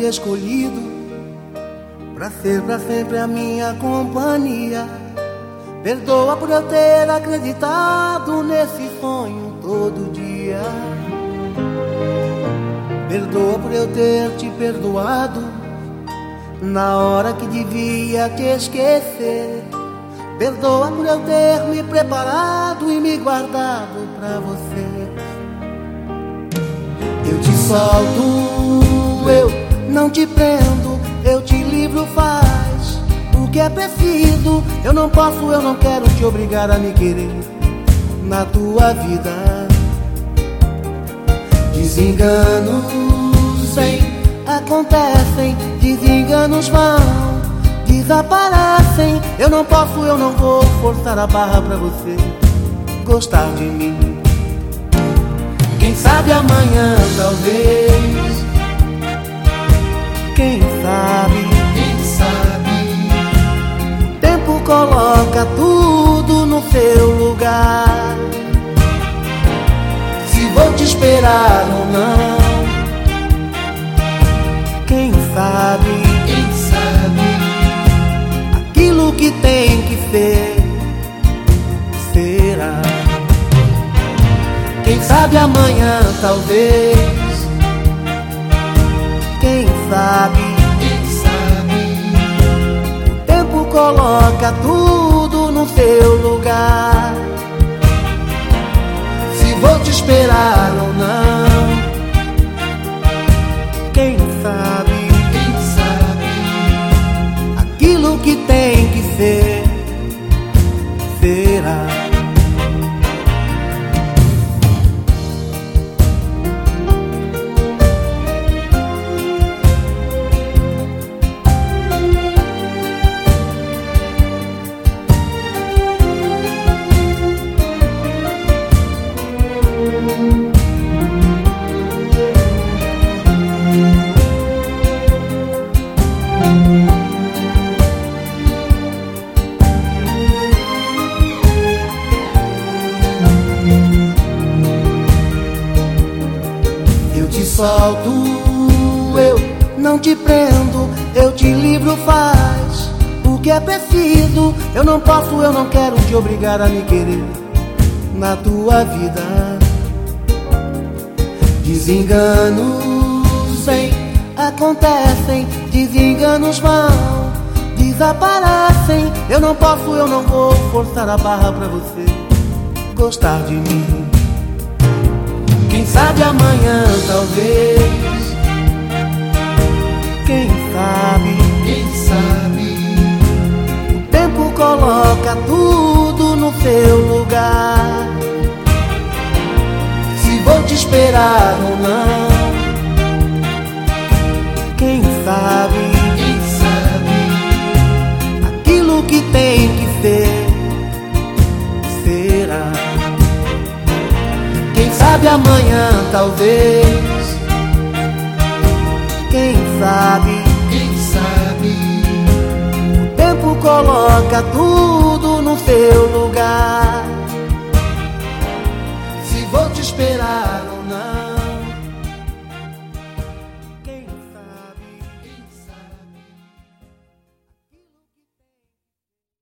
me escolhido pra ser pra sempre a minha companhia. Perdoa por eu ter acreditado nesse sonho todo dia. Perdoa por eu ter te perdoado na hora que devia te esquecer. Perdoa por eu ter me preparado e me guardado pra você. Eu te solto, eu não te prendo, eu te livro, faz o que é preciso. Eu não posso, eu não quero te obrigar a me querer na tua vida. Desenganos acontecem, desenganos vão, desaparecem. Eu não posso, eu não vou forçar a barra pra você gostar de mim. Quem sabe amanhã, talvez. Quem sabe, o tempo coloca tudo no seu lugar. Se vou te esperar ou não, quem sabe, aquilo que tem que ser, será. Quem sabe amanhã, talvez. Quem sabe, o tempo coloca tudo no seu lugar. Se vou te esperar ou não, quem sabe, aquilo que tem que ser, será. Eu te solto, eu não te prendo, eu te livro, faz o que é preciso. Eu não posso, eu não quero te obrigar a me querer na tua vida. Desenganos acontecem, desenganos vão, desaparecem. Eu não posso, eu não vou forçar a barra pra você gostar de mim. Quem sabe amanhã, talvez. Quem sabe, o tempo coloca tudo no seu lugar. Se vou te esperar ou não, quem sabe, aquilo que tem que ser, será. Quem sabe amanhã, talvez. Quem sabe, o tempo coloca tudo no seu lugar.